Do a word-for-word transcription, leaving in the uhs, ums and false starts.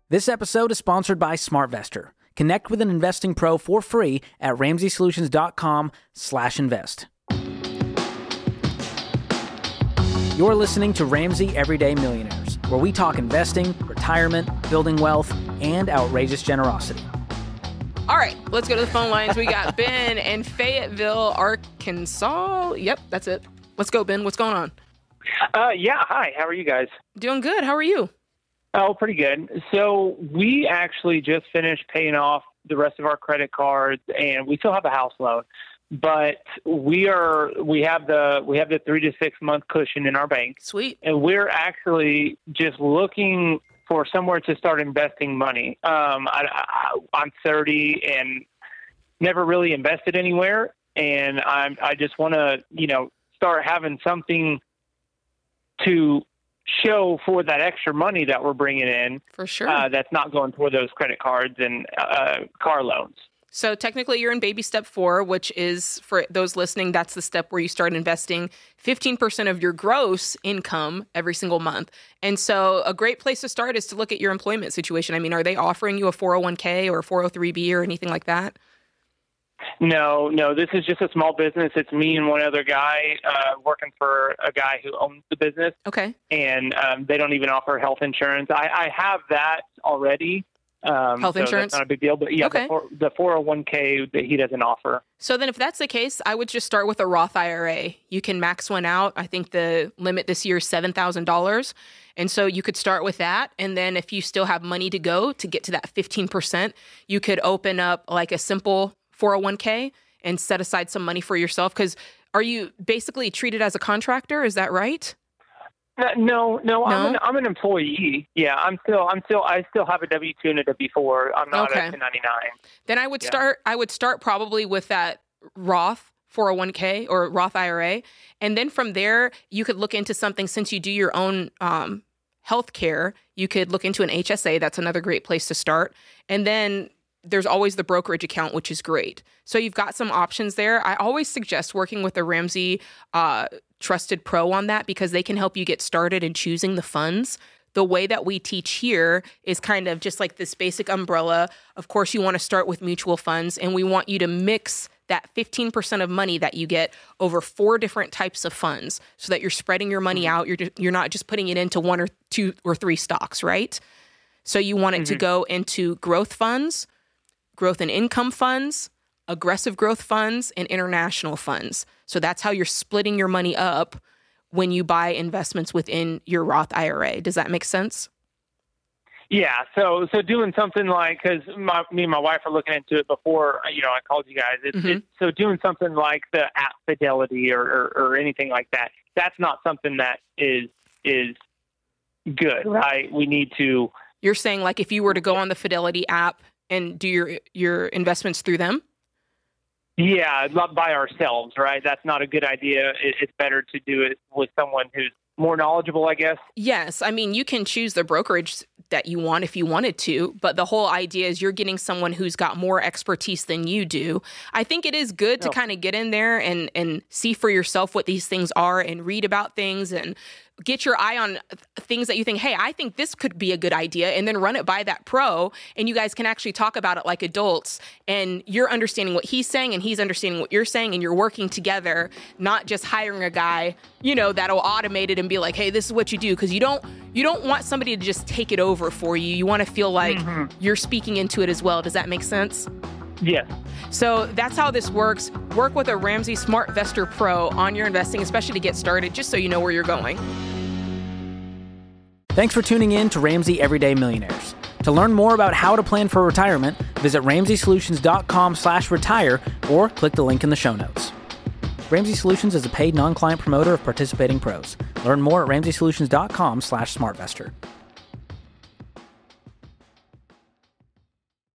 This episode is sponsored by SmartVestor. Connect with an investing pro for free at ramseysolutions.com slash invest. You're listening to Ramsey Everyday Millionaires, where we talk investing, retirement, building wealth, and outrageous generosity. All right, let's go to the phone lines. We got Ben in Fayetteville, Arkansas. Yep, that's it. Let's go, Ben. What's going on? Uh, yeah, hi. How are you guys? Doing good. How are you? Oh, pretty good. So we actually just finished paying off the rest of our credit cards, and we still have a house loan. But we are we have the we have the three to six month cushion in our bank. Sweet. And we're actually just looking for somewhere to start investing money. Um, I, I, I'm thirty and never really invested anywhere, and I'm I just want to you know start having something to show for that extra money that we're bringing in. For sure. Uh, that's not going toward those credit cards and uh, car loans. So technically you're in baby step four, which is, for those listening, that's the step where you start investing fifteen percent of your gross income every single month. And so a great place to start is to look at your employment situation. I mean, are they offering you a four oh one k or a four oh three b or anything like that? No, no, this is just a small business. It's me and one other guy uh, working for a guy who owns the business. Okay. And um, they don't even offer health insurance. I, I have that already. Um, health so insurance? That's not a big deal. But yeah, Okay. the, four oh one k that he doesn't offer. So then if that's the case, I would just start with a Roth I R A. You can max one out. I think the limit this year is seven thousand dollars. And so you could start with that. And then if you still have money to go to get to that fifteen percent, you could open up like a simple four oh one k and set aside some money for yourself. Because are you basically treated as a contractor? Is that right? No, no, No? I'm an, I'm an employee. Yeah, I'm still, I'm still, I still have a W two and a W four. I'm not Okay. a ten ninety-nine. Then I would Yeah. start, I would start probably with that Roth four oh one k or Roth I R A. And then from there, you could look into something, since you do your own um, health care, you could look into an H S A. That's another great place to start. And then there's always the brokerage account, which is great. So you've got some options there. I always suggest working with a Ramsey uh, trusted pro on that, because they can help you get started in choosing the funds. The way that we teach here is kind of just like this basic umbrella. Of course, you want to start with mutual funds, and we want you to mix that fifteen percent of money that you get over four different types of funds, so that you're spreading your money out. You're just, you're not just putting it into one or two or three stocks, right? So you want it mm-hmm. to go into growth funds, growth and income funds, aggressive growth funds, and international funds. So that's how you're splitting your money up when you buy investments within your Roth I R A. Does that make sense? Yeah. So, so doing something like, because me and my wife are looking into it before, you know, I called you guys. It's, Mm-hmm. it's, so doing something like the app Fidelity or, or, or anything like that, that's not something that is is good, right? We need to. You're saying like if you were to go on the Fidelity app and do your your investments through them? Yeah, not by ourselves, right? That's not a good idea. It, it's better to do it with someone who's more knowledgeable, I guess. Yes. I mean, you can choose the brokerage that you want if you wanted to, but the whole idea is you're getting someone who's got more expertise than you do. I think it is good to No. kind of get in there and, and see for yourself what these things are and read about things and get your eye on things that you think, hey, I think this could be a good idea, and then run it by that pro, and you guys can actually talk about it like adults, and you're understanding what he's saying and he's understanding what you're saying, and you're working together, not just hiring a guy, you know, that'll automate it and be like, hey, this is what you do, because you don't you don't want somebody to just take it over for you. You want to feel like mm-hmm. you're speaking into it as well. Does that make sense? Yes. So that's how this works. Work with a Ramsey SmartVestor Pro on your investing, especially to get started, just so you know where you're going. Thanks for tuning in to Ramsey Everyday Millionaires. To learn more about how to plan for retirement, visit ramseysolutions.com slash retire or click the link in the show notes. Ramsey Solutions is a paid non-client promoter of participating pros. Learn more at ramseysolutions.com slash smartvestor.